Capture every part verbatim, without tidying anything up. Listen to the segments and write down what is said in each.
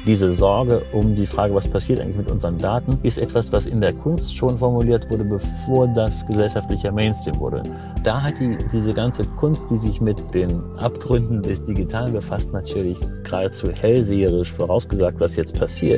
Diese Sorge um die Frage, was passiert eigentlich mit unseren Daten, ist etwas, was in der Kunst schon formuliert wurde, bevor das gesellschaftlicher Mainstream wurde. Da hat die, diese ganze Kunst, die sich mit den Abgründen des Digitalen befasst, natürlich geradezu hellseherisch vorausgesagt, was jetzt passiert.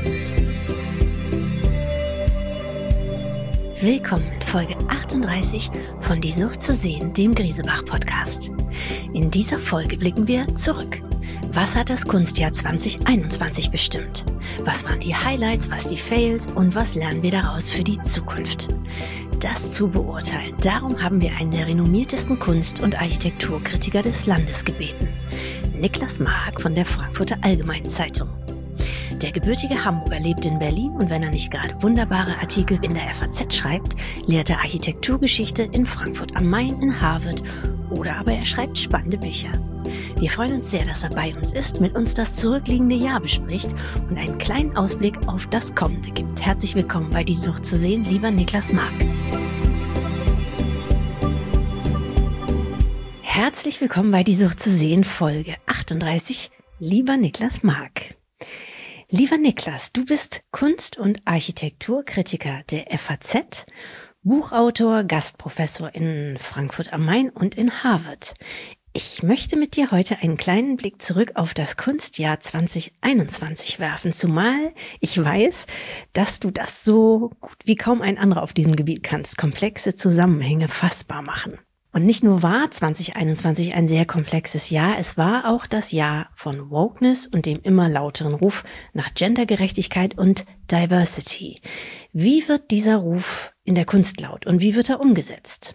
Willkommen in Folge achtunddreißig von Die Sucht zu sehen, dem Griesebach-Podcast. In dieser Folge blicken wir zurück. Was hat das Kunstjahr zwanzig einundzwanzig bestimmt? Was waren die Highlights, was die Fails und was lernen wir daraus für die Zukunft? Das zu beurteilen, darum haben wir einen der renommiertesten Kunst- und Architekturkritiker des Landes gebeten. Niklas Mark von der Frankfurter Allgemeinen Zeitung. Der gebürtige Hamburger lebt in Berlin und wenn er nicht gerade wunderbare Artikel in der F A Z schreibt, lehrt er Architekturgeschichte in Frankfurt am Main, in Harvard oder aber er schreibt spannende Bücher. Wir freuen uns sehr, dass er bei uns ist, mit uns das zurückliegende Jahr bespricht und einen kleinen Ausblick auf das Kommende gibt. Herzlich willkommen bei Die Sucht zu sehen, lieber Niklas Mark. Herzlich willkommen bei Die Sucht zu sehen, Folge achtunddreißig, lieber Niklas Mark. Lieber Niklas, du bist Kunst- und Architekturkritiker der F A Z, Buchautor, Gastprofessor in Frankfurt am Main und in Harvard. Ich möchte mit dir heute einen kleinen Blick zurück auf das Kunstjahr zwanzig einundzwanzig werfen, zumal ich weiß, dass du das so gut wie kaum ein anderer auf diesem Gebiet kannst, komplexe Zusammenhänge fassbar machen. Und nicht nur war zwanzig einundzwanzig ein sehr komplexes Jahr, es war auch das Jahr von Wokeness und dem immer lauteren Ruf nach Gendergerechtigkeit und Diversity. Wie wird dieser Ruf in der Kunst laut und wie wird er umgesetzt?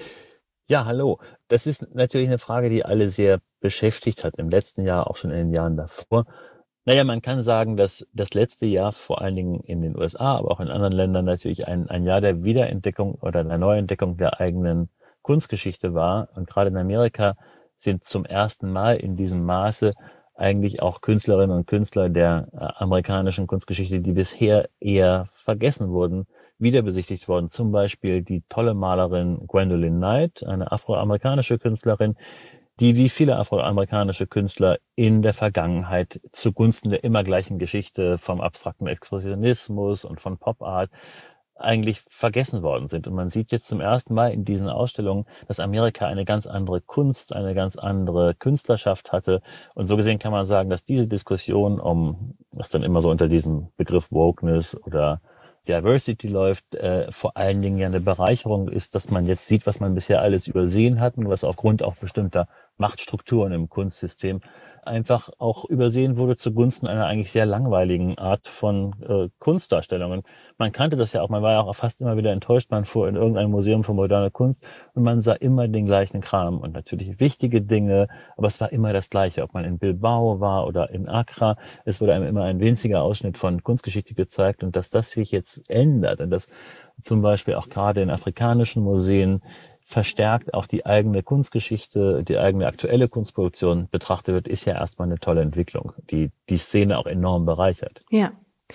Ja, hallo. Das ist natürlich eine Frage, die alle sehr beschäftigt hat, im letzten Jahr, auch schon in den Jahren davor. Naja, man kann sagen, dass das letzte Jahr vor allen Dingen in den U S A, aber auch in anderen Ländern natürlich ein, ein Jahr der Wiederentdeckung oder der Neuentdeckung der eigenen Kunstgeschichte war. Und gerade in Amerika sind zum ersten Mal in diesem Maße eigentlich auch Künstlerinnen und Künstler der äh, amerikanischen Kunstgeschichte, die bisher eher vergessen wurden, wiederbesichtigt worden. Zum Beispiel die tolle Malerin Gwendolyn Knight, eine afroamerikanische Künstlerin, die wie viele afroamerikanische Künstler in der Vergangenheit zugunsten der immer gleichen Geschichte vom abstrakten Expressionismus und von Pop Art eigentlich vergessen worden sind. Und man sieht jetzt zum ersten Mal in diesen Ausstellungen, dass Amerika eine ganz andere Kunst, eine ganz andere Künstlerschaft hatte. Und so gesehen kann man sagen, dass diese Diskussion um, was dann immer so unter diesem Begriff Wokeness oder Diversity läuft, äh, vor allen Dingen ja eine Bereicherung ist, dass man jetzt sieht, was man bisher alles übersehen hat und was aufgrund auch bestimmter Machtstrukturen im Kunstsystem einfach auch übersehen wurde zugunsten einer eigentlich sehr langweiligen Art von äh, Kunstdarstellungen. Man kannte das ja auch, man war ja auch fast immer wieder enttäuscht, man fuhr in irgendein Museum für moderne Kunst und man sah immer den gleichen Kram und natürlich wichtige Dinge, aber es war immer das Gleiche, ob man in Bilbao war oder in Accra, es wurde einem immer ein winziger Ausschnitt von Kunstgeschichte gezeigt und dass das sich jetzt ändert und dass zum Beispiel auch gerade in afrikanischen Museen verstärkt auch die eigene Kunstgeschichte, die eigene aktuelle Kunstproduktion betrachtet wird, ist ja erstmal eine tolle Entwicklung, die die Szene auch enorm bereichert. Ja.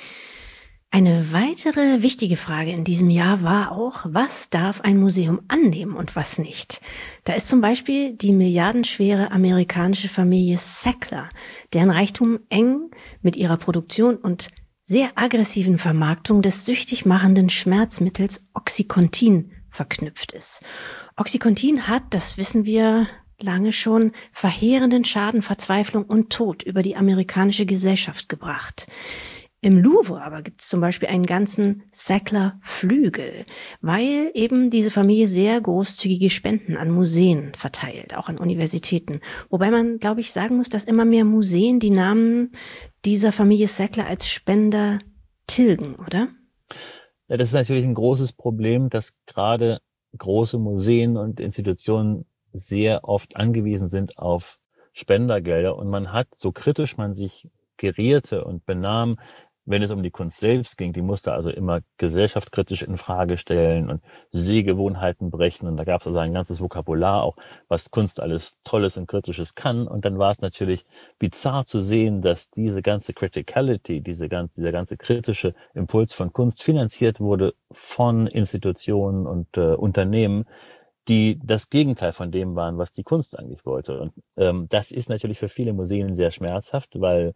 Eine weitere wichtige Frage in diesem Jahr war auch, was darf ein Museum annehmen und was nicht? Da ist zum Beispiel die milliardenschwere amerikanische Familie Sackler, deren Reichtum eng mit ihrer Produktion und sehr aggressiven Vermarktung des süchtig machenden Schmerzmittels Oxycontin verknüpft ist. Oxycontin hat, das wissen wir lange schon, verheerenden Schaden, Verzweiflung und Tod über die amerikanische Gesellschaft gebracht. Im Louvre aber gibt es zum Beispiel einen ganzen Sackler-Flügel, weil eben diese Familie sehr großzügige Spenden an Museen verteilt, auch an Universitäten. Wobei man, glaube ich, sagen muss, dass immer mehr Museen die Namen dieser Familie Sackler als Spender tilgen, oder? Ja, das ist natürlich ein großes Problem, dass gerade große Museen und Institutionen sehr oft angewiesen sind auf Spendergelder und man hat, so kritisch man sich gerierte und benahm, wenn es um die Kunst selbst ging, die musste also immer gesellschaftskritisch in Frage stellen und Sehgewohnheiten brechen. Und da gab es also ein ganzes Vokabular auch, was Kunst alles Tolles und Kritisches kann. Und dann war es natürlich bizarr zu sehen, dass diese ganze Criticality, diese ganze, dieser ganze kritische Impuls von Kunst finanziert wurde von Institutionen und äh, Unternehmen, die das Gegenteil von dem waren, was die Kunst eigentlich wollte. Und ähm, das ist natürlich für viele Museen sehr schmerzhaft, weil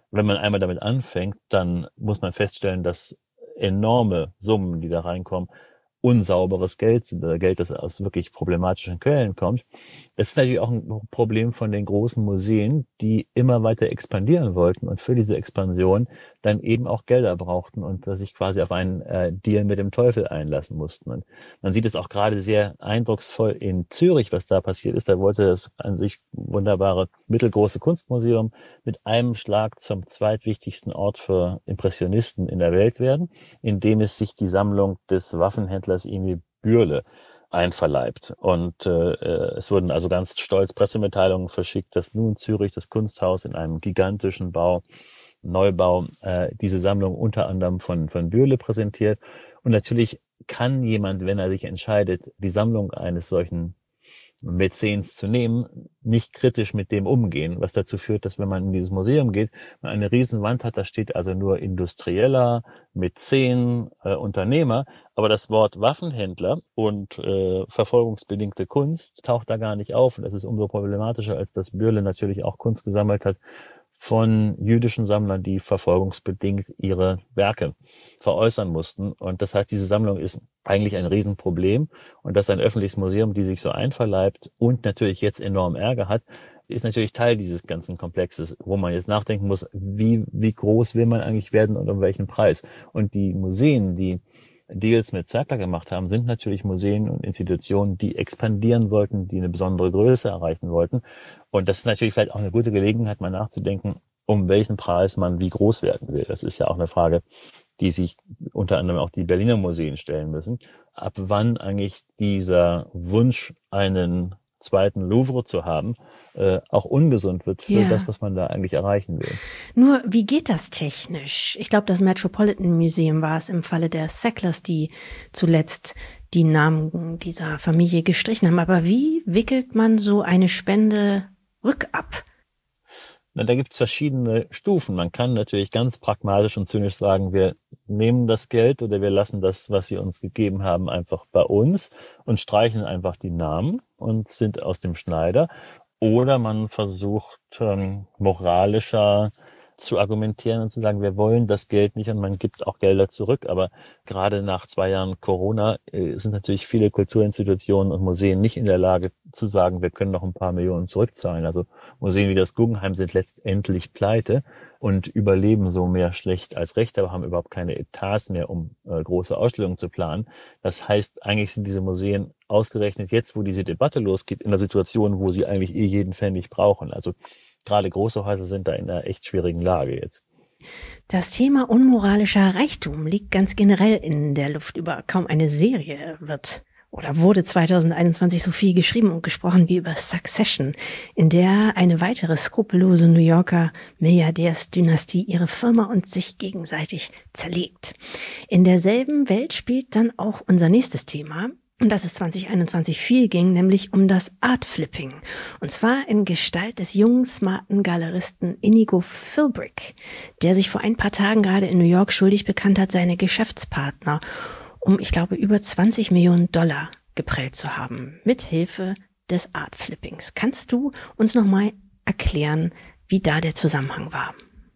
Wenn man einmal damit anfängt, dann muss man feststellen, dass enorme Summen, die da reinkommen, unsauberes Geld sind oder Geld, das aus wirklich problematischen Quellen kommt. Das ist natürlich auch ein Problem von den großen Museen, die immer weiter expandieren wollten und für diese Expansion dann eben auch Gelder brauchten und äh, sich quasi auf einen äh, Deal mit dem Teufel einlassen mussten. Und man sieht es auch gerade sehr eindrucksvoll in Zürich, was da passiert ist. Da wollte das an sich wunderbare mittelgroße Kunstmuseum mit einem Schlag zum zweitwichtigsten Ort für Impressionisten in der Welt werden, indem es sich die Sammlung des Waffenhändlers Emil Bürle einverleibt. Und äh, es wurden also ganz stolz Pressemitteilungen verschickt, dass nun Zürich, das Kunsthaus, in einem gigantischen Bau, Neubau, äh, diese Sammlung unter anderem von, von Bürle präsentiert. Und natürlich kann jemand, wenn er sich entscheidet, die Sammlung eines solchen Mäzens zu nehmen, nicht kritisch mit dem umgehen, was dazu führt, dass wenn man in dieses Museum geht, man eine Riesenwand hat, da steht also nur Industrieller, Mäzen, äh, Unternehmer, aber das Wort Waffenhändler und äh, verfolgungsbedingte Kunst taucht da gar nicht auf und das ist umso problematischer, als dass Bürle natürlich auch Kunst gesammelt hat von jüdischen Sammlern, die verfolgungsbedingt ihre Werke veräußern mussten. Und das heißt, diese Sammlung ist eigentlich ein Riesenproblem. Und dass ein öffentliches Museum, die sich so einverleibt und natürlich jetzt enorm Ärger hat, ist natürlich Teil dieses ganzen Komplexes, wo man jetzt nachdenken muss, wie, wie groß will man eigentlich werden und um welchen Preis. Und die Museen, die Deals mit Sackler gemacht haben, sind natürlich Museen und Institutionen, die expandieren wollten, die eine besondere Größe erreichen wollten. Und das ist natürlich vielleicht auch eine gute Gelegenheit, mal nachzudenken, um welchen Preis man wie groß werden will. Das ist ja auch eine Frage, die sich unter anderem auch die Berliner Museen stellen müssen. Ab wann eigentlich dieser Wunsch, einen zweiten Louvre zu haben, äh, auch ungesund wird für Ja. das, was man da eigentlich erreichen will. Nur, wie geht das technisch? Ich glaube, das Metropolitan Museum war es im Falle der Sacklers, die zuletzt die Namen dieser Familie gestrichen haben. Aber wie wickelt man so eine Spende rückab? Na, da gibt es verschiedene Stufen. Man kann natürlich ganz pragmatisch und zynisch sagen, wir nehmen das Geld oder wir lassen das, was sie uns gegeben haben, einfach bei uns und streichen einfach die Namen und sind aus dem Schneider. Oder man versucht ähm, moralischer zu argumentieren und zu sagen, wir wollen das Geld nicht und man gibt auch Gelder zurück. Aber gerade nach zwei Jahren Corona äh, sind natürlich viele Kulturinstitutionen und Museen nicht in der Lage zu sagen, wir können noch ein paar Millionen zurückzahlen. Also Museen wie das Guggenheim sind letztendlich pleite und überleben so mehr schlecht als recht, aber haben überhaupt keine Etats mehr, um äh, große Ausstellungen zu planen. Das heißt, eigentlich sind diese Museen ausgerechnet jetzt, wo diese Debatte losgeht, in der Situation, wo sie eigentlich eh jeden Pfennig brauchen. Also gerade große Häuser sind da in einer echt schwierigen Lage jetzt. Das Thema unmoralischer Reichtum liegt ganz generell in der Luft. Über kaum eine Serie wird oder wurde zwanzig einundzwanzig so viel geschrieben und gesprochen wie über Succession, in der eine weitere skrupellose New Yorker Milliardärsdynastie ihre Firma und sich gegenseitig zerlegt. In derselben Welt spielt dann auch unser nächstes Thema, um das es zwanzig einundzwanzig viel ging, nämlich um das Art Flipping. Und zwar in Gestalt des jungen, smarten Galeristen Inigo Philbrick, der sich vor ein paar Tagen gerade in New York schuldig bekannt hat, seine Geschäftspartner um, ich glaube, über zwanzig Millionen Dollar geprellt zu haben, mit Hilfe des Art Flippings. Kannst du uns nochmal erklären, wie da der Zusammenhang war?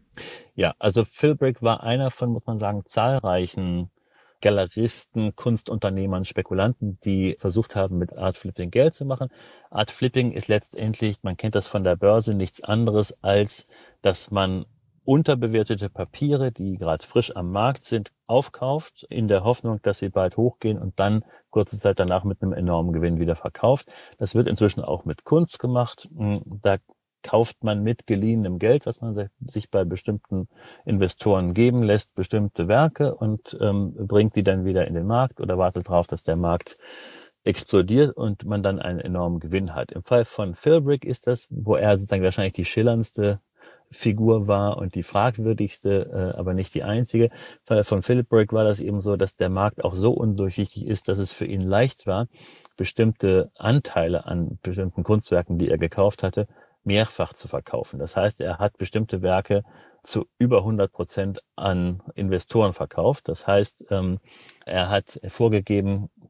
Ja, also Philbrick war einer von, muss man sagen, zahlreichen Galeristen, Kunstunternehmern, Spekulanten, die versucht haben, mit Art Flipping Geld zu machen. Art Flipping ist letztendlich, man kennt das von der Börse, nichts anderes, als dass man unterbewertete Papiere, die gerade frisch am Markt sind, aufkauft, in der Hoffnung, dass sie bald hochgehen und dann kurze Zeit danach mit einem enormen Gewinn wieder verkauft. Das wird inzwischen auch mit Kunst gemacht. Da kauft man mit geliehenem Geld, was man sich bei bestimmten Investoren geben lässt, bestimmte Werke und ähm, bringt die dann wieder in den Markt oder wartet darauf, dass der Markt explodiert und man dann einen enormen Gewinn hat. Im Fall von Philbrick ist das, wo er sozusagen wahrscheinlich die schillerndste Figur war und die fragwürdigste, äh, aber nicht die einzige. Im Fall von Philbrick war das eben so, dass der Markt auch so undurchsichtig ist, dass es für ihn leicht war, bestimmte Anteile an bestimmten Kunstwerken, die er gekauft hatte, mehrfach zu verkaufen. Das heißt, er hat bestimmte Werke zu über hundert Prozent an Investoren verkauft. Das heißt, ähm, er hat vorgegeben,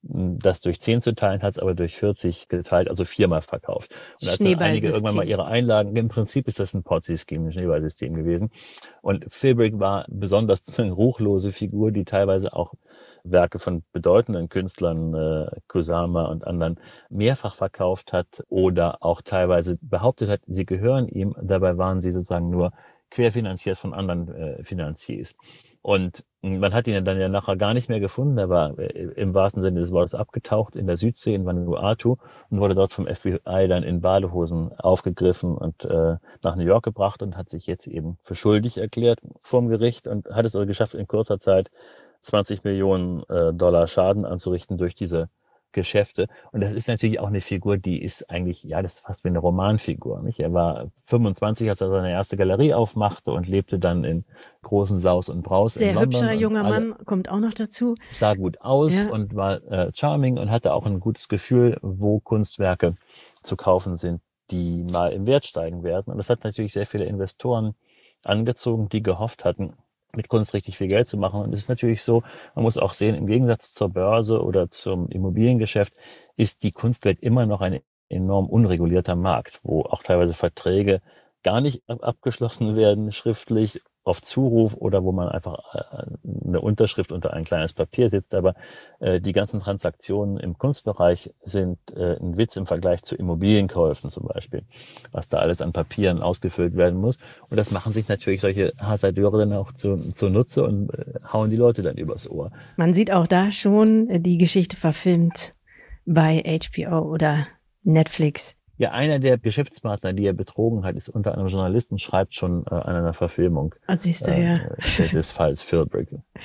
das durch zehn zu teilen, hat es aber durch vierzig geteilt, also viermal verkauft. Und als dann einige irgendwann mal ihre Einlagen, im Prinzip ist das ein Ponzi-Scheme, ein Schneeballsystem gewesen. Und Philbrick war besonders eine ruchlose Figur, die teilweise auch Werke von bedeutenden Künstlern, äh, Kusama und anderen, mehrfach verkauft hat oder auch teilweise behauptet hat, sie gehören ihm. Dabei waren sie sozusagen nur querfinanziert von anderen äh, Finanziers. Und man hat ihn dann ja nachher gar nicht mehr gefunden. Er war im wahrsten Sinne des Wortes abgetaucht in der Südsee in Vanuatu und wurde dort vom F B I dann in Badehosen aufgegriffen und äh, nach New York gebracht und hat sich jetzt eben für schuldig erklärt vorm Gericht und hat es also geschafft, in kurzer Zeit zwanzig Millionen äh, Dollar Schaden anzurichten durch diese Geschäfte. Und das ist natürlich auch eine Figur, die ist eigentlich, ja, das ist fast wie eine Romanfigur, nicht? Er war fünfundzwanzig, als er seine erste Galerie aufmachte und lebte dann in großen Saus und Braus Sehr in London. Sehr hübscher junger Mann, kommt auch noch dazu. Sah gut aus ja. und war äh, charming und hatte auch ein gutes Gefühl, wo Kunstwerke zu kaufen sind, die mal im Wert steigen werden. Und das hat natürlich sehr viele Investoren angezogen, die gehofft hatten, mit Kunst richtig viel Geld zu machen. Und es ist natürlich so, man muss auch sehen, im Gegensatz zur Börse oder zum Immobiliengeschäft ist die Kunstwelt immer noch ein enorm unregulierter Markt, wo auch teilweise Verträge gar nicht abgeschlossen werden, schriftlich auf Zuruf oder wo man einfach eine Unterschrift unter ein kleines Papier setzt. Aber äh, die ganzen Transaktionen im Kunstbereich sind äh, ein Witz im Vergleich zu Immobilienkäufen zum Beispiel, was da alles an Papieren ausgefüllt werden muss. Und das machen sich natürlich solche Hasardeure dann auch zu, zunutze und äh, hauen die Leute dann übers Ohr. Man sieht auch da schon die Geschichte verfilmt bei H B O oder Netflix. Ja, einer der Geschäftspartner, die er betrogen hat, ist unter anderem Journalist und schreibt schon äh, an einer Verfilmung oh, siehst du, äh, ja. des Falls Philbrick.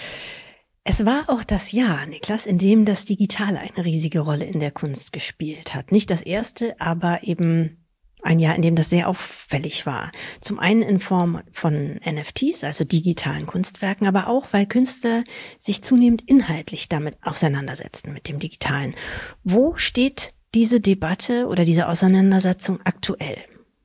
Es war auch das Jahr, Niklas, in dem das Digitale eine riesige Rolle in der Kunst gespielt hat. Nicht das erste, aber eben ein Jahr, in dem das sehr auffällig war. Zum einen in Form von N F Ts, also digitalen Kunstwerken, aber auch, weil Künstler sich zunehmend inhaltlich damit auseinandersetzten, mit dem Digitalen. Wo steht diese Debatte oder diese Auseinandersetzung aktuell?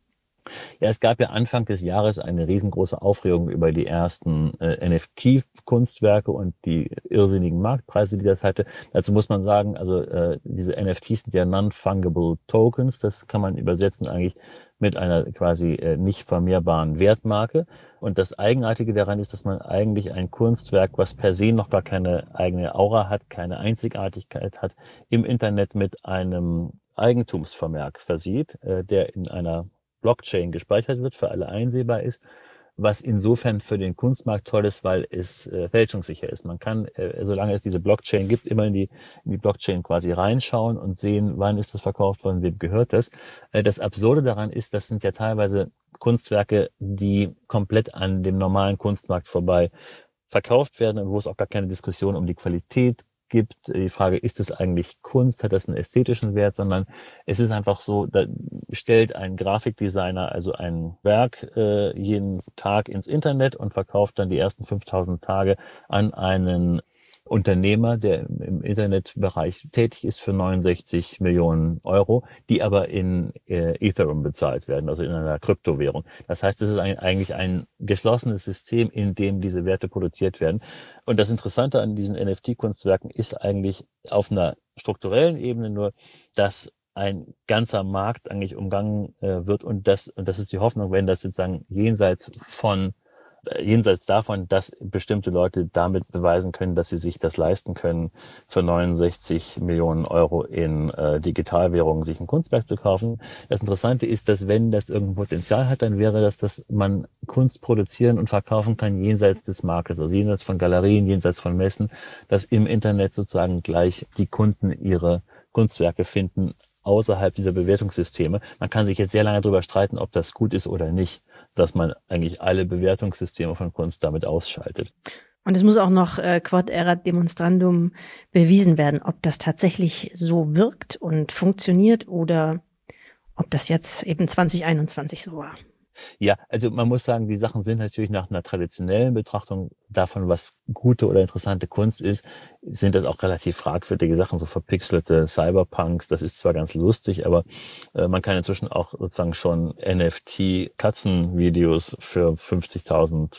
Ja, es gab ja Anfang des Jahres eine riesengroße Aufregung über die ersten äh, N F T-Kunstwerke und die irrsinnigen Marktpreise, die das hatte. Dazu muss man sagen, also äh, diese N F Ts sind ja Non-Fungible Tokens. Das kann man übersetzen eigentlich mit einer quasi äh, nicht vermehrbaren Wertmarke. Und das Eigenartige daran ist, dass man eigentlich ein Kunstwerk, was per se noch gar keine eigene Aura hat, keine Einzigartigkeit hat, im Internet mit einem Eigentumsvermerk versieht, äh, der in einer Blockchain gespeichert wird, für alle einsehbar ist, was insofern für den Kunstmarkt toll ist, weil es äh, fälschungssicher ist. Man kann, äh, solange es diese Blockchain gibt, immer in die, in die Blockchain quasi reinschauen und sehen, wann ist das verkauft worden, wem gehört das. Äh, das Absurde daran ist, das sind ja teilweise Kunstwerke, die komplett an dem normalen Kunstmarkt vorbei verkauft werden und wo es auch gar keine Diskussion um die Qualität gibt. Die Frage, ist es eigentlich Kunst, hat das einen ästhetischen Wert, sondern es ist einfach so, da stellt ein Grafikdesigner also ein Werk äh, jeden Tag ins Internet und verkauft dann die ersten fünftausend Tage an einen Unternehmer, der im Internetbereich tätig ist, für neunundsechzig Millionen Euro, die aber in äh, Ethereum bezahlt werden, also in einer Kryptowährung. Das heißt, es ist ein, eigentlich ein geschlossenes System, in dem diese Werte produziert werden. Und das Interessante an diesen N F T-Kunstwerken ist eigentlich auf einer strukturellen Ebene nur, dass ein ganzer Markt eigentlich umgangen äh, wird und das, und das ist die Hoffnung, wenn das sozusagen jenseits von jenseits davon, dass bestimmte Leute damit beweisen können, dass sie sich das leisten können, für neunundsechzig Millionen Euro in äh, Digitalwährungen sich ein Kunstwerk zu kaufen. Das Interessante ist, dass wenn das irgendein Potenzial hat, dann wäre das, dass man Kunst produzieren und verkaufen kann jenseits des Marktes, also jenseits von Galerien, jenseits von Messen, dass im Internet sozusagen gleich die Kunden ihre Kunstwerke finden, außerhalb dieser Bewertungssysteme. Man kann sich jetzt sehr lange darüber streiten, ob das gut ist oder nicht, dass man eigentlich alle Bewertungssysteme von Kunst damit ausschaltet. Und es muss auch noch äh, quod erat demonstrandum bewiesen werden, ob das tatsächlich so wirkt und funktioniert oder ob das jetzt eben zwanzig einundzwanzig so war. Ja, also man muss sagen, die Sachen sind natürlich nach einer traditionellen Betrachtung davon, was gute oder interessante Kunst ist, sind das auch relativ fragwürdige Sachen, so verpixelte Cyberpunks. Das ist zwar ganz lustig, aber äh, man kann inzwischen auch sozusagen schon N F T-Katzenvideos für fünfzigtausend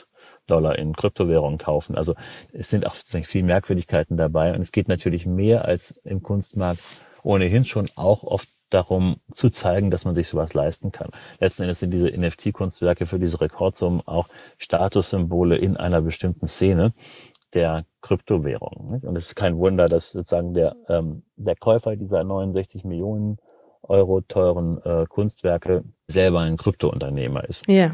Dollar in Kryptowährungen kaufen. Also es sind auch viele Merkwürdigkeiten dabei. Und es geht natürlich mehr als im Kunstmarkt ohnehin schon auch oft darum zu zeigen, dass man sich sowas leisten kann. Letzten Endes sind diese N F T-Kunstwerke für diese Rekordsummen auch Statussymbole in einer bestimmten Szene der Kryptowährung. Nicht? Und es ist kein Wunder, dass sozusagen der, ähm, der Käufer dieser neunundsechzig Millionen Euro teuren äh, Kunstwerke selber ein Kryptounternehmer ist. Ja.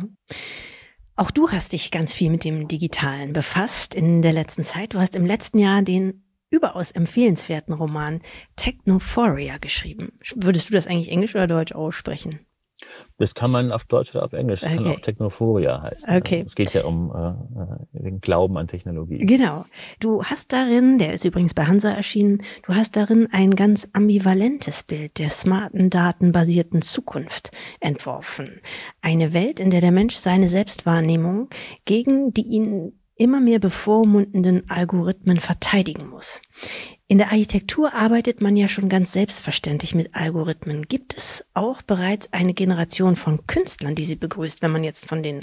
Auch du hast dich ganz viel mit dem Digitalen befasst in der letzten Zeit. Du hast im letzten Jahr den überaus empfehlenswerten Roman Technophoria geschrieben. Würdest du das eigentlich Englisch oder Deutsch aussprechen? Das kann man auf Deutsch oder auf Englisch. Das Okay. kann auch Technophoria heißen. Okay. Es geht ja um äh, den Glauben an Technologie. Genau. Du hast darin, der ist übrigens bei Hansa erschienen, du hast darin ein ganz ambivalentes Bild der smarten, datenbasierten Zukunft entworfen. Eine Welt, in der der Mensch seine Selbstwahrnehmung gegen die ihn immer mehr bevormundenden Algorithmen verteidigen muss. In der Architektur arbeitet man ja schon ganz selbstverständlich mit Algorithmen. Gibt es auch bereits eine Generation von Künstlern, die sie begrüßt, wenn man jetzt von den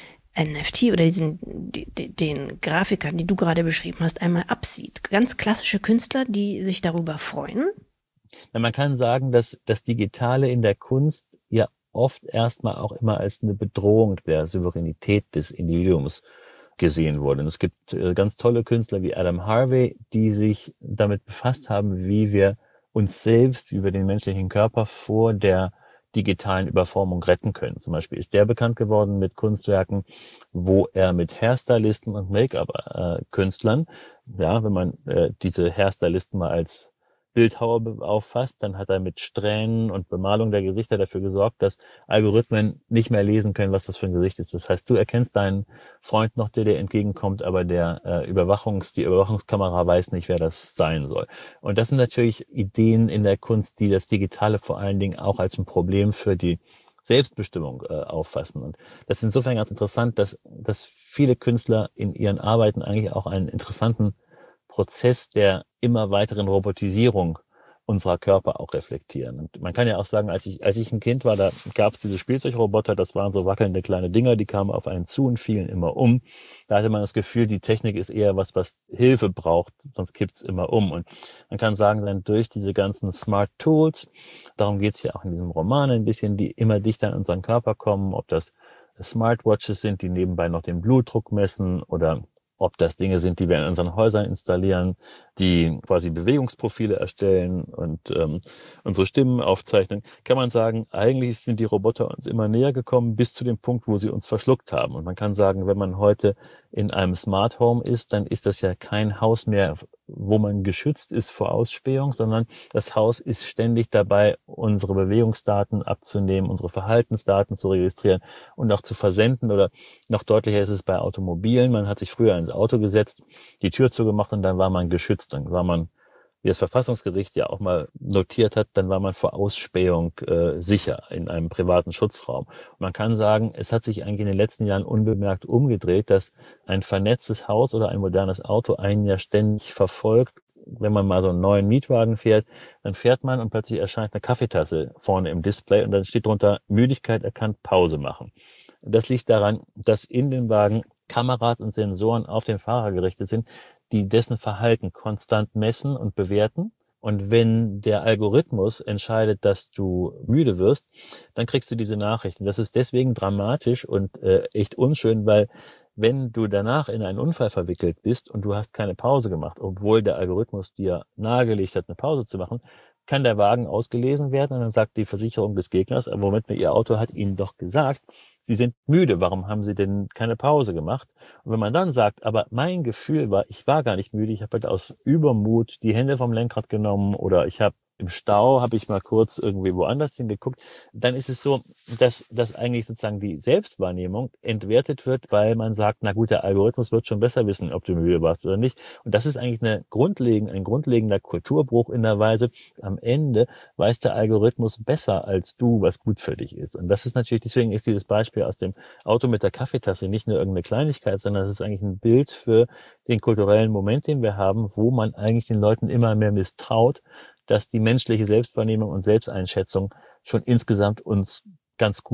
N F T oder diesen, den, den Grafikern, die du gerade beschrieben hast, einmal absieht? Ganz klassische Künstler, die sich darüber freuen? Na, man kann sagen, dass das Digitale in der Kunst ja oft erstmal auch immer als eine Bedrohung der Souveränität des Individuums gesehen wurde. Und es gibt äh, ganz tolle Künstler wie Adam Harvey, die sich damit befasst haben, wie wir uns selbst über den menschlichen Körper vor der digitalen Überformung retten können. Zum Beispiel ist der bekannt geworden mit Kunstwerken, wo er mit Hairstylisten und Make-up-Künstlern, äh, ja, wenn man äh, diese Hairstylisten mal als Bildhauer auffasst, dann hat er mit Strähnen und Bemalung der Gesichter dafür gesorgt, dass Algorithmen nicht mehr lesen können, was das für ein Gesicht ist. Das heißt, du erkennst deinen Freund noch, der dir entgegenkommt, aber der äh, Überwachungs, die Überwachungskamera weiß nicht, wer das sein soll. Und das sind natürlich Ideen in der Kunst, die das Digitale vor allen Dingen auch als ein Problem für die Selbstbestimmung äh, auffassen. Und das ist insofern ganz interessant, dass, dass viele Künstler in ihren Arbeiten eigentlich auch einen interessanten Prozess der immer weiteren Robotisierung unserer Körper auch reflektieren. Und man kann ja auch sagen, als ich als ich ein Kind war, da gab es diese Spielzeugroboter, das waren so wackelnde kleine Dinger, die kamen auf einen zu und fielen immer um. Da hatte man das Gefühl, die Technik ist eher was, was Hilfe braucht, sonst kippt's immer um. Und man kann sagen, dann durch diese ganzen Smart Tools, darum geht's ja auch in diesem Roman ein bisschen, die immer dichter an unseren Körper kommen, ob das Smartwatches sind, die nebenbei noch den Blutdruck messen oder ob das Dinge sind, die wir in unseren Häusern installieren, die quasi Bewegungsprofile erstellen und ähm, unsere Stimmen aufzeichnen, kann man sagen, eigentlich sind die Roboter uns immer näher gekommen bis zu dem Punkt, wo sie uns verschluckt haben. Und man kann sagen, wenn man heute in einem Smart Home ist, dann ist das ja kein Haus mehr, wo man geschützt ist vor Ausspähung, sondern das Haus ist ständig dabei, unsere Bewegungsdaten abzunehmen, unsere Verhaltensdaten zu registrieren und auch zu versenden. Oder noch deutlicher ist es bei Automobilen. Man hat sich früher ins Auto gesetzt, die Tür zugemacht und dann war man geschützt. Dann war man, wie das Verfassungsgericht ja auch mal notiert hat, dann war man vor Ausspähung äh, sicher in einem privaten Schutzraum. Und man kann sagen, es hat sich eigentlich in den letzten Jahren unbemerkt umgedreht, dass ein vernetztes Haus oder ein modernes Auto einen ja ständig verfolgt. Wenn man mal so einen neuen Mietwagen fährt, dann fährt man und plötzlich erscheint eine Kaffeetasse vorne im Display und dann steht drunter Müdigkeit erkannt, Pause machen. Das liegt daran, dass in den Wagen Kameras und Sensoren auf den Fahrer gerichtet sind, die dessen Verhalten konstant messen und bewerten. Und wenn der Algorithmus entscheidet, dass du müde wirst, dann kriegst du diese Nachrichten. Das ist deswegen dramatisch und äh, echt unschön, weil wenn du danach in einen Unfall verwickelt bist und du hast keine Pause gemacht, obwohl der Algorithmus dir nahegelegt hat, eine Pause zu machen, kann der Wagen ausgelesen werden und dann sagt die Versicherung des Gegners, aber Moment mal, Ihr Auto hat Ihnen doch gesagt, Sie sind müde, warum haben Sie denn keine Pause gemacht? Und wenn man dann sagt, aber mein Gefühl war, ich war gar nicht müde, ich habe halt aus Übermut die Hände vom Lenkrad genommen oder ich habe im Stau, habe ich mal kurz irgendwie woanders hingeguckt, dann ist es so, dass, dass eigentlich sozusagen die Selbstwahrnehmung entwertet wird, weil man sagt, na gut, der Algorithmus wird schon besser wissen, ob du müde warst oder nicht. Und das ist eigentlich eine grundlegend, ein grundlegender Kulturbruch in der Weise, am Ende weiß der Algorithmus besser als du, was gut für dich ist. Und das ist natürlich, deswegen ist dieses Beispiel aus dem Auto mit der Kaffeetasse nicht nur irgendeine Kleinigkeit, sondern es ist eigentlich ein Bild für den kulturellen Moment, den wir haben, wo man eigentlich den Leuten immer mehr misstraut, dass die menschliche Selbstwahrnehmung und Selbsteinschätzung schon insgesamt uns ganz gut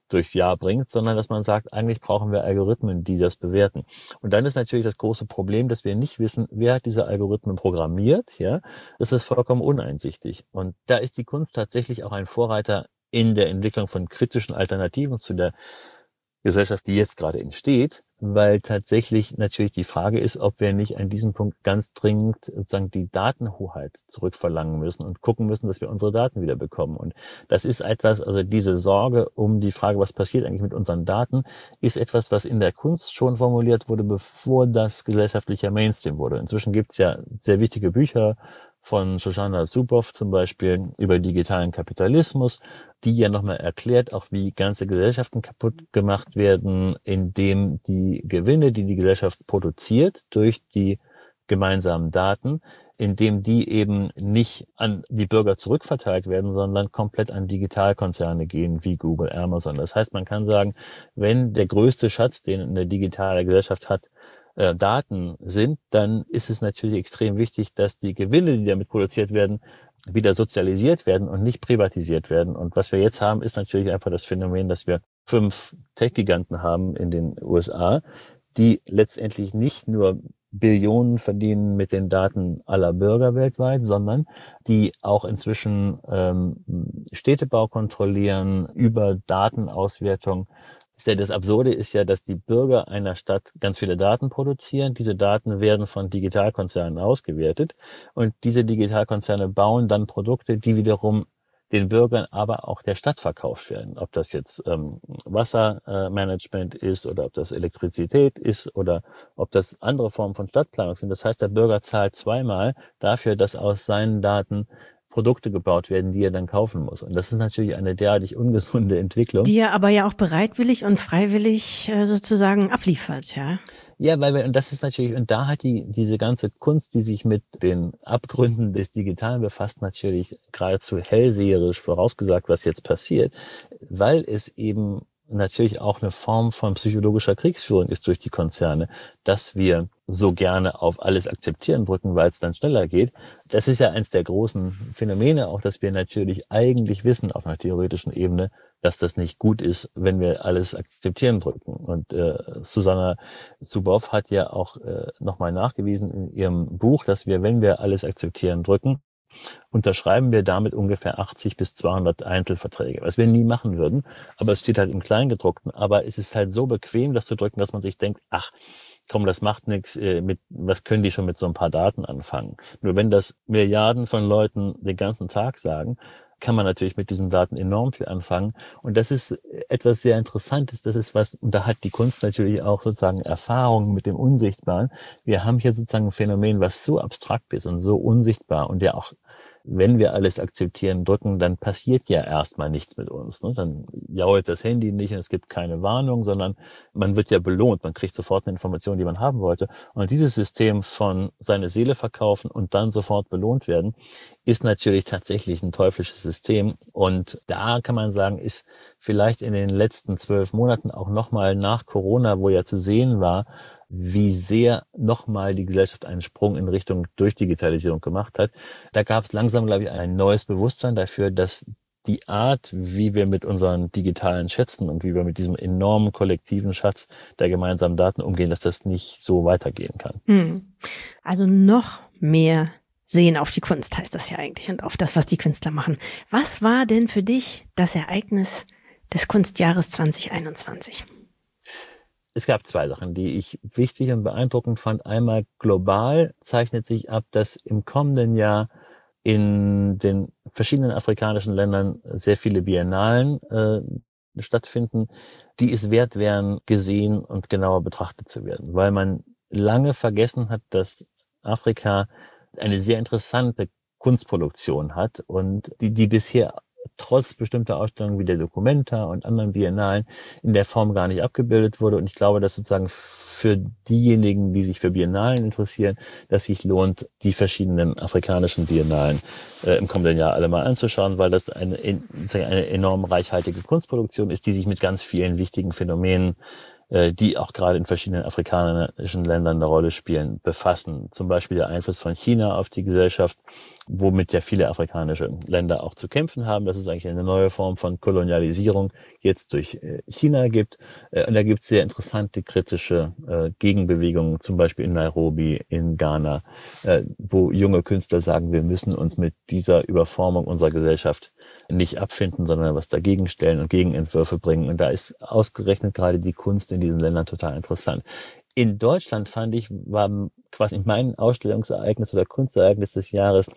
durchs Jahr bringt, sondern dass man sagt, eigentlich brauchen wir Algorithmen, die das bewerten. Und dann ist natürlich das große Problem, dass wir nicht wissen, wer hat diese Algorithmen programmiert. Ja, das ist vollkommen uneinsichtig. Und da ist die Kunst tatsächlich auch ein Vorreiter in der Entwicklung von kritischen Alternativen zu der Gesellschaft, die jetzt gerade entsteht, weil tatsächlich natürlich die Frage ist, ob wir nicht an diesem Punkt ganz dringend sozusagen die Datenhoheit zurückverlangen müssen und gucken müssen, dass wir unsere Daten wieder bekommen. Und das ist etwas, also diese Sorge um die Frage, was passiert eigentlich mit unseren Daten, ist etwas, was in der Kunst schon formuliert wurde, bevor das gesellschaftlicher Mainstream wurde. Inzwischen gibt es ja sehr wichtige Bücher von Shoshana Zuboff zum Beispiel über digitalen Kapitalismus, die ja nochmal erklärt, auch wie ganze Gesellschaften kaputt gemacht werden, indem die Gewinne, die die Gesellschaft produziert durch die gemeinsamen Daten, indem die eben nicht an die Bürger zurückverteilt werden, sondern komplett an Digitalkonzerne gehen wie Google, Amazon. Das heißt, man kann sagen, wenn der größte Schatz, den eine digitale Gesellschaft hat, äh, Daten sind, dann ist es natürlich extrem wichtig, dass die Gewinne, die damit produziert werden, wieder sozialisiert werden und nicht privatisiert werden. Und was wir jetzt haben, ist natürlich einfach das Phänomen, dass wir fünf Tech-Giganten haben in den U S A, die letztendlich nicht nur Billionen verdienen mit den Daten aller Bürger weltweit, sondern die auch inzwischen ähm, Städtebau kontrollieren über Datenauswertung. Das Absurde ist ja, dass die Bürger einer Stadt ganz viele Daten produzieren. Diese Daten werden von Digitalkonzernen ausgewertet und diese Digitalkonzerne bauen dann Produkte, die wiederum den Bürgern, aber auch der Stadt verkauft werden. Ob das jetzt ähm, Wassermanagement äh, ist oder ob das Elektrizität ist oder ob das andere Formen von Stadtplanung sind. Das heißt, der Bürger zahlt zweimal dafür, dass aus seinen Daten Produkte gebaut werden, die er dann kaufen muss. Und das ist natürlich eine derartig ungesunde Entwicklung. Die er aber ja auch bereitwillig und freiwillig äh, sozusagen abliefert, ja. Ja, weil wir, und das ist natürlich, und da hat die, diese ganze Kunst, die sich mit den Abgründen des Digitalen befasst, natürlich geradezu hellseherisch vorausgesagt, was jetzt passiert, weil es eben natürlich auch eine Form von psychologischer Kriegsführung ist durch die Konzerne, dass wir so gerne auf alles akzeptieren drücken, weil es dann schneller geht. Das ist ja eins der großen Phänomene, auch dass wir natürlich eigentlich wissen auf einer theoretischen Ebene, dass das nicht gut ist, wenn wir alles akzeptieren drücken. Und äh, Shoshana Zuboff hat ja auch äh, nochmal nachgewiesen in ihrem Buch, dass wir, wenn wir alles akzeptieren drücken, unterschreiben wir damit ungefähr achtzig bis zweihundert Einzelverträge, was wir nie machen würden. Aber es steht halt im Kleingedruckten. Aber es ist halt so bequem, das zu drücken, dass man sich denkt, ach, komm, das macht nichts, äh, mit, was können die schon mit so ein paar Daten anfangen? Nur wenn das Milliarden von Leuten den ganzen Tag sagen, kann man natürlich mit diesen Daten enorm viel anfangen. Und das ist etwas sehr Interessantes. Das ist was, und da hat die Kunst natürlich auch sozusagen Erfahrung mit dem Unsichtbaren. Wir haben hier sozusagen ein Phänomen, was so abstrakt ist und so unsichtbar und ja auch, wenn wir alles akzeptieren drücken, dann passiert ja erstmal nichts mit uns. Ne? Dann jault das Handy nicht und es gibt keine Warnung, sondern man wird ja belohnt. Man kriegt sofort eine Information, die man haben wollte. Und dieses System von seine Seele verkaufen und dann sofort belohnt werden, ist natürlich tatsächlich ein teuflisches System. Und da kann man sagen, ist vielleicht in den letzten zwölf Monaten auch nochmal nach Corona, wo ja zu sehen war, wie sehr nochmal die Gesellschaft einen Sprung in Richtung Durchdigitalisierung gemacht hat. Da gab es langsam, glaube ich, ein neues Bewusstsein dafür, dass die Art, wie wir mit unseren digitalen Schätzen und wie wir mit diesem enormen kollektiven Schatz der gemeinsamen Daten umgehen, dass das nicht so weitergehen kann. Hm. Also noch mehr sehen auf die Kunst, heißt das ja eigentlich, und auf das, was die Künstler machen. Was war denn für dich das Ereignis des Kunstjahres zwanzig einundzwanzig? Es gab zwei Sachen, die ich wichtig und beeindruckend fand. Einmal global zeichnet sich ab, dass im kommenden Jahr in den verschiedenen afrikanischen Ländern sehr viele Biennalen äh, stattfinden, die es wert wären, gesehen und genauer betrachtet zu werden, weil man lange vergessen hat, dass Afrika eine sehr interessante Kunstproduktion hat und die, die bisher trotz bestimmter Ausstellungen wie der Documenta und anderen Biennalen in der Form gar nicht abgebildet wurde. Und ich glaube, dass sozusagen für diejenigen, die sich für Biennalen interessieren, dass sich lohnt, die verschiedenen afrikanischen Biennalen äh, im kommenden Jahr alle mal anzuschauen, weil das eine, eine enorm reichhaltige Kunstproduktion ist, die sich mit ganz vielen wichtigen Phänomenen, äh, die auch gerade in verschiedenen afrikanischen Ländern eine Rolle spielen, befassen. Zum Beispiel der Einfluss von China auf die Gesellschaft, womit ja viele afrikanische Länder auch zu kämpfen haben. Das ist eigentlich eine neue Form von Kolonialisierung jetzt durch China gibt. Und da gibt es sehr interessante kritische Gegenbewegungen, zum Beispiel in Nairobi, in Ghana, wo junge Künstler sagen, wir müssen uns mit dieser Überformung unserer Gesellschaft nicht abfinden, sondern was dagegen stellen und Gegenentwürfe bringen. Und da ist ausgerechnet gerade die Kunst in diesen Ländern total interessant. In Deutschland fand ich, war quasi mein Ausstellungsereignis oder Kunstereignis des Jahres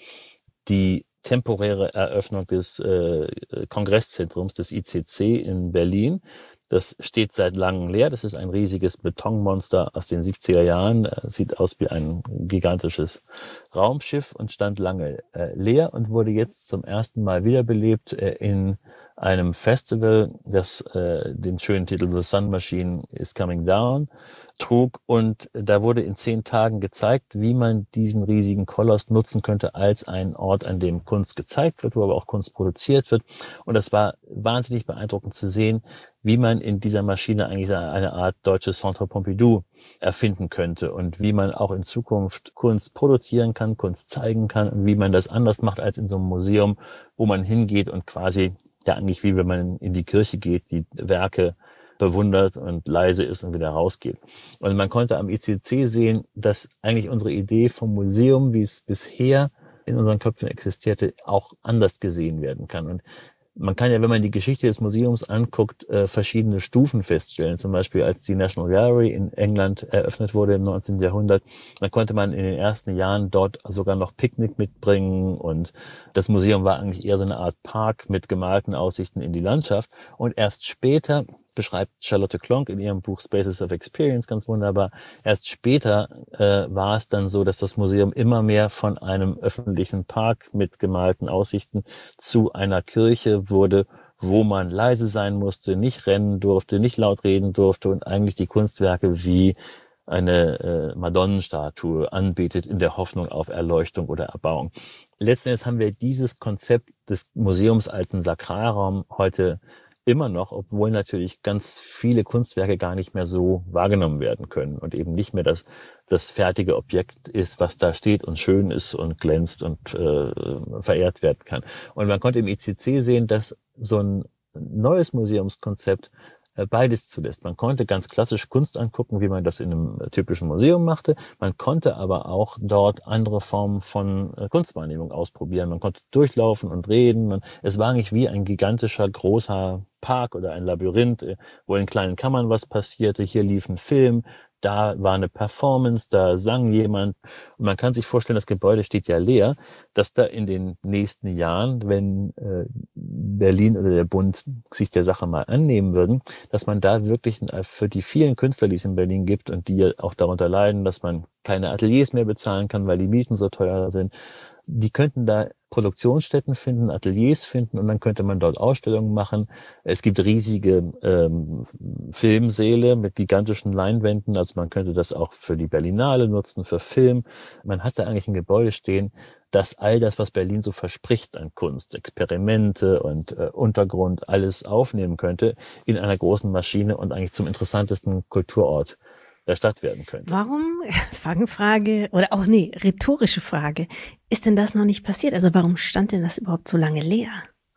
die temporäre Eröffnung des äh, Kongresszentrums des I C C in Berlin. Das steht seit langem leer. Das ist ein riesiges Betonmonster aus den siebziger Jahren. Sieht aus wie ein gigantisches Raumschiff und stand lange äh, leer und wurde jetzt zum ersten Mal wiederbelebt äh, in einem Festival, das äh, den schönen Titel The Sun Machine is Coming Down trug. Und da wurde in zehn Tagen gezeigt, wie man diesen riesigen Koloss nutzen könnte als einen Ort, an dem Kunst gezeigt wird, wo aber auch Kunst produziert wird. Und das war wahnsinnig beeindruckend zu sehen, wie man in dieser Maschine eigentlich eine Art deutsches Centre Pompidou erfinden könnte und wie man auch in Zukunft Kunst produzieren kann, Kunst zeigen kann und wie man das anders macht als in so einem Museum, wo man hingeht und quasi, ja eigentlich wie wenn man in die Kirche geht, die Werke bewundert und leise ist und wieder rausgeht. Und man konnte am I C C sehen, dass eigentlich unsere Idee vom Museum, wie es bisher in unseren Köpfen existierte, auch anders gesehen werden kann. Und man kann ja, wenn man die Geschichte des Museums anguckt, äh, verschiedene Stufen feststellen. Zum Beispiel, als die National Gallery in England eröffnet wurde im neunzehnten Jahrhundert, dann konnte man in den ersten Jahren dort sogar noch Picknick mitbringen und das Museum war eigentlich eher so eine Art Park mit gemalten Aussichten in die Landschaft. Und erst später, beschreibt Charlotte Klonk in ihrem Buch Spaces of Experience ganz wunderbar, erst später äh, war es dann so, dass das Museum immer mehr von einem öffentlichen Park mit gemalten Aussichten zu einer Kirche wurde, wo man leise sein musste, nicht rennen durfte, nicht laut reden durfte und eigentlich die Kunstwerke wie eine äh, Madonnenstatue anbetet in der Hoffnung auf Erleuchtung oder Erbauung. Letzten Endes haben wir dieses Konzept des Museums als einen Sakralraum heute immer noch, obwohl natürlich ganz viele Kunstwerke gar nicht mehr so wahrgenommen werden können und eben nicht mehr das, das fertige Objekt ist, was da steht und schön ist und glänzt und äh, verehrt werden kann. Und man konnte im I C C sehen, dass so ein neues Museumskonzept beides zulässt. Man konnte ganz klassisch Kunst angucken, wie man das in einem typischen Museum machte. Man konnte aber auch dort andere Formen von Kunstwahrnehmung ausprobieren. Man konnte durchlaufen und reden. Man, es war eigentlich wie ein gigantischer, großer Park oder ein Labyrinth, wo in kleinen Kammern was passierte. Hier lief ein Film. Da war eine Performance, da sang jemand. Und man kann sich vorstellen, das Gebäude steht ja leer, dass da in den nächsten Jahren, wenn äh, Berlin oder der Bund sich der Sache mal annehmen würden, dass man da wirklich für die vielen Künstler, die es in Berlin gibt und die ja auch darunter leiden, dass man keine Ateliers mehr bezahlen kann, weil die Mieten so teuer sind, die könnten da Produktionsstätten finden, Ateliers finden und dann könnte man dort Ausstellungen machen. Es gibt riesige ähm, Filmsäle mit gigantischen Leinwänden, also man könnte das auch für die Berlinale nutzen, für Film. Man hat da eigentlich ein Gebäude stehen, das all das, was Berlin so verspricht an Kunst, Experimente und äh, Untergrund, alles aufnehmen könnte in einer großen Maschine und eigentlich zum interessantesten Kulturort der Stadt werden könnte. Warum, Fangfrage, oder auch, nee, rhetorische Frage, ist denn das noch nicht passiert? Also warum stand denn das überhaupt so lange leer?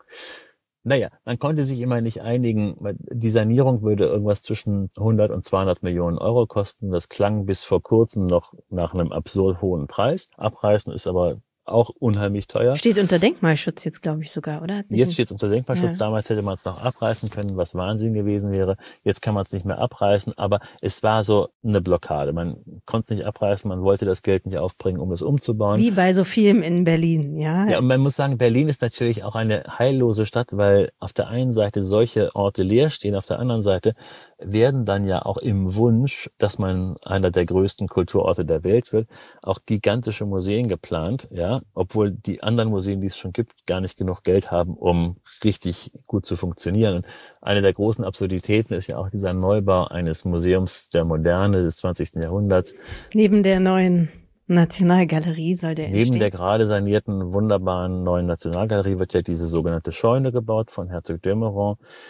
Naja, man konnte sich immer nicht einigen. Die Sanierung würde irgendwas zwischen hundert und zweihundert Millionen Euro kosten. Das klang bis vor kurzem noch nach einem absurd hohen Preis. Abreißen ist aber auch unheimlich teuer. Steht unter Denkmalschutz jetzt, glaube ich, sogar, oder? Jetzt steht es unter Denkmalschutz. Ja. Damals hätte man es noch abreißen können, was Wahnsinn gewesen wäre. Jetzt kann man es nicht mehr abreißen, aber es war so eine Blockade. Man konnte es nicht abreißen, man wollte das Geld nicht aufbringen, um es umzubauen. Wie bei so vielem in Berlin, ja. Ja, und man muss sagen, Berlin ist natürlich auch eine heillose Stadt, weil auf der einen Seite solche Orte leer stehen, auf der anderen Seite werden dann ja auch im Wunsch, dass man einer der größten Kulturorte der Welt wird, auch gigantische Museen geplant, ja, obwohl die anderen Museen, die es schon gibt, gar nicht genug Geld haben, um richtig gut zu funktionieren. Und eine der großen Absurditäten ist ja auch dieser Neubau eines Museums der Moderne des zwanzigsten Jahrhunderts. Neben der neuen Nationalgalerie soll der entstehen. Neben der gerade sanierten, wunderbaren neuen Nationalgalerie wird ja diese sogenannte Scheune gebaut von Herzog de Meuron.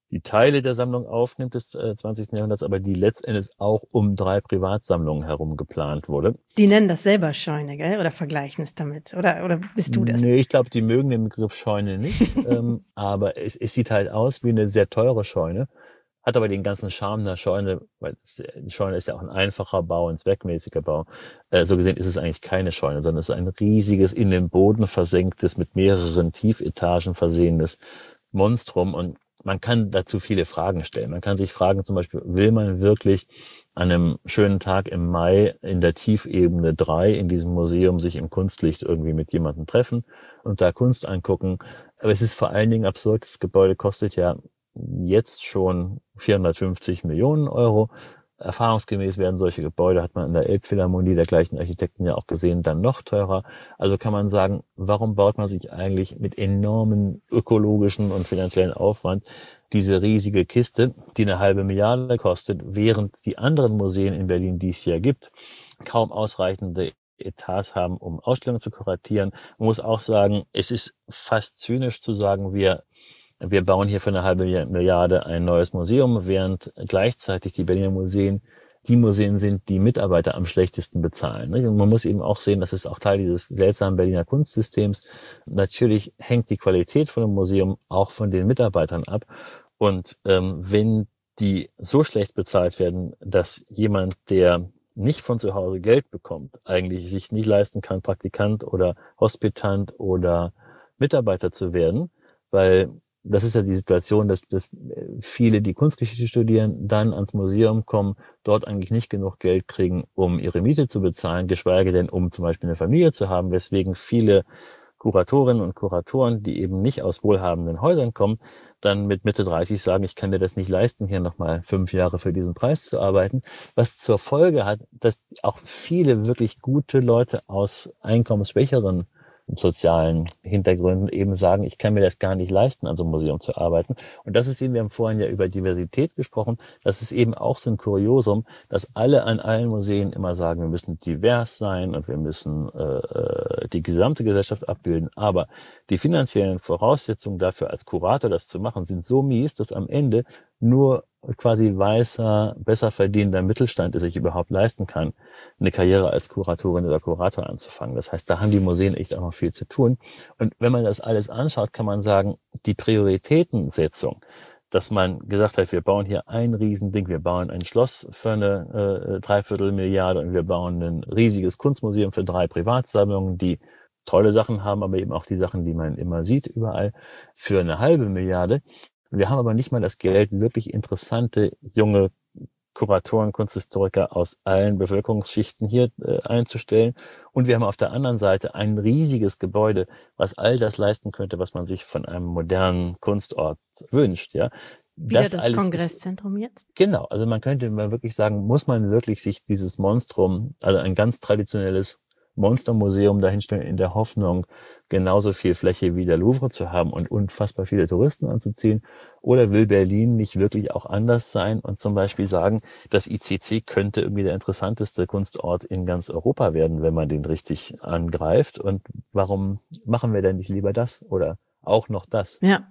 die Teile der Sammlung aufnimmt des äh, zwanzigsten Jahrhunderts, aber die letztendlich auch um drei Privatsammlungen herum geplant wurde. Die nennen das selber Scheune, gell? Oder vergleichen es damit? Oder, oder bist du das? Nee, ich glaube, die mögen den Begriff Scheune nicht, ähm, aber es, es sieht halt aus wie eine sehr teure Scheune, hat aber den ganzen Charme der Scheune, weil es, die Scheune ist ja auch ein einfacher Bau, ein zweckmäßiger Bau. Äh, so gesehen ist es eigentlich keine Scheune, sondern es ist ein riesiges, in den Boden versenktes, mit mehreren Tiefetagen versehenes Monstrum, und man kann dazu viele Fragen stellen. Man kann sich fragen, zum Beispiel, will man wirklich an einem schönen Tag im Mai in der Tiefebene drei in diesem Museum sich im Kunstlicht irgendwie mit jemandem treffen und da Kunst angucken? Aber es ist vor allen Dingen absurd. Das Gebäude kostet ja jetzt schon vierhundertfünfzig Millionen Euro. Erfahrungsgemäß werden solche Gebäude, hat man in der Elbphilharmonie der gleichen Architekten ja auch gesehen, dann noch teurer. Also kann man sagen, warum baut man sich eigentlich mit enormen ökologischen und finanziellen Aufwand diese riesige Kiste, die eine halbe Milliarde kostet, während die anderen Museen in Berlin, die es ja gibt, kaum ausreichende Etats haben, um Ausstellungen zu kuratieren. Man muss auch sagen, es ist fast zynisch zu sagen, wir Wir bauen hier für eine halbe Milliarde ein neues Museum, während gleichzeitig die Berliner Museen die Museen sind, die Mitarbeiter am schlechtesten bezahlen. Und man muss eben auch sehen, das ist auch Teil dieses seltsamen Berliner Kunstsystems. Natürlich hängt die Qualität von einem Museum auch von den Mitarbeitern ab. Und ähm, wenn die so schlecht bezahlt werden, dass jemand, der nicht von zu Hause Geld bekommt, eigentlich sich nicht leisten kann, Praktikant oder Hospitant oder Mitarbeiter zu werden, weil das ist ja die Situation, dass, dass viele, die Kunstgeschichte studieren, dann ans Museum kommen, dort eigentlich nicht genug Geld kriegen, um ihre Miete zu bezahlen, geschweige denn, um zum Beispiel eine Familie zu haben, weswegen viele Kuratorinnen und Kuratoren, die eben nicht aus wohlhabenden Häusern kommen, dann mit Mitte dreißig sagen, ich kann mir das nicht leisten, hier nochmal fünf Jahre für diesen Preis zu arbeiten, was zur Folge hat, dass auch viele wirklich gute Leute aus einkommensschwächeren sozialen Hintergründen eben sagen, ich kann mir das gar nicht leisten, an so einem Museum zu arbeiten. Und das ist eben, wir haben vorhin ja über Diversität gesprochen, das ist eben auch so ein Kuriosum, dass alle an allen Museen immer sagen, wir müssen divers sein und wir müssen äh, die gesamte Gesellschaft abbilden. Aber die finanziellen Voraussetzungen dafür, als Kurator das zu machen, sind so mies, dass am Ende nur quasi weißer, besser verdienender Mittelstand es sich überhaupt leisten kann, eine Karriere als Kuratorin oder Kurator anzufangen. Das heißt, da haben die Museen echt auch noch viel zu tun. Und wenn man das alles anschaut, kann man sagen, die Prioritätensetzung, dass man gesagt hat, wir bauen hier ein Riesending, wir bauen ein Schloss für eine äh, Dreiviertel Milliarde und wir bauen ein riesiges Kunstmuseum für drei Privatsammlungen, die tolle Sachen haben, aber eben auch die Sachen, die man immer sieht überall, für eine halbe Milliarde. Wir haben aber nicht mal das Geld, wirklich interessante junge Kuratoren, Kunsthistoriker aus allen Bevölkerungsschichten hier äh, einzustellen. Und wir haben auf der anderen Seite ein riesiges Gebäude, was all das leisten könnte, was man sich von einem modernen Kunstort wünscht. Ja, Wieder das, das alles Kongresszentrum ist, jetzt? Genau, also man könnte mal wirklich sagen, muss man wirklich sich dieses Monstrum, also ein ganz traditionelles Monstermuseum dahinstellen in der Hoffnung, genauso viel Fläche wie der Louvre zu haben und unfassbar viele Touristen anzuziehen? Oder will Berlin nicht wirklich auch anders sein und zum Beispiel sagen, das I C C könnte irgendwie der interessanteste Kunstort in ganz Europa werden, wenn man den richtig angreift? Und warum machen wir denn nicht lieber das oder auch noch das? Ja.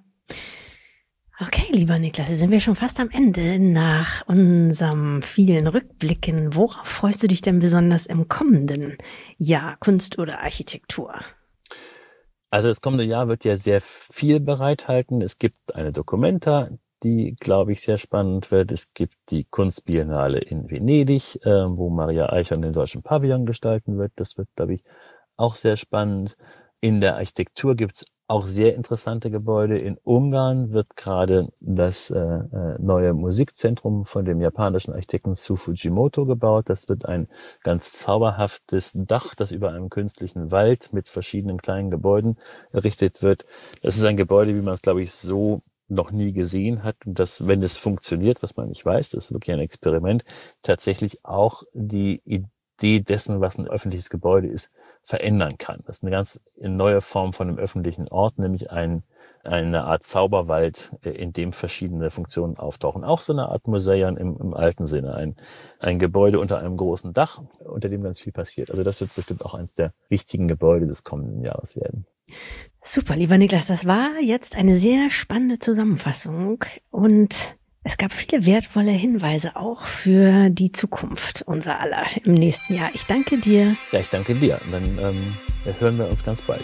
Okay, lieber Niklas, jetzt sind wir schon fast am Ende nach unserem vielen Rückblicken. Worauf freust du dich denn besonders im kommenden Jahr, Kunst oder Architektur? Also das kommende Jahr wird ja sehr viel bereithalten. Es gibt eine Documenta, die, glaube ich, sehr spannend wird. Es gibt die Kunstbiennale in Venedig, äh, wo Maria Eichhorn den deutschen Pavillon gestalten wird. Das wird, glaube ich, auch sehr spannend. In der Architektur gibt's auch sehr interessante Gebäude. In Ungarn wird gerade das äh, äh, neue Musikzentrum von dem japanischen Architekten Su Fujimoto gebaut. Das wird ein ganz zauberhaftes Dach, das über einem künstlichen Wald mit verschiedenen kleinen Gebäuden errichtet wird. Das ist ein Gebäude, wie man es, glaube ich, so noch nie gesehen hat. Und das, wenn es funktioniert, was man nicht weiß, das ist wirklich ein Experiment, tatsächlich auch die Idee dessen, was ein öffentliches Gebäude ist, verändern kann. Das ist eine ganz neue Form von einem öffentlichen Ort, nämlich ein, eine Art Zauberwald, in dem verschiedene Funktionen auftauchen. Auch so eine Art Museum im, im alten Sinne. Ein, ein Gebäude unter einem großen Dach, unter dem ganz viel passiert. Also das wird bestimmt auch eines der wichtigen Gebäude des kommenden Jahres werden. Super, lieber Niklas, das war jetzt eine sehr spannende Zusammenfassung und es gab viele wertvolle Hinweise auch für die Zukunft unser aller im nächsten Jahr. Ich danke dir. Ja, ich danke dir. Und dann ähm, hören wir uns ganz bald.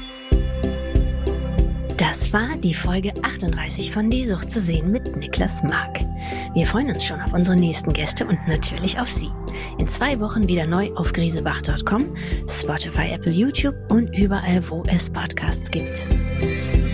Das war die Folge achtunddreißig von Die Sucht zu sehen mit Niklas Mark. Wir freuen uns schon auf unsere nächsten Gäste und natürlich auf Sie. In zwei Wochen wieder neu auf griesebach Punkt com, Spotify, Apple, YouTube und überall, wo es Podcasts gibt.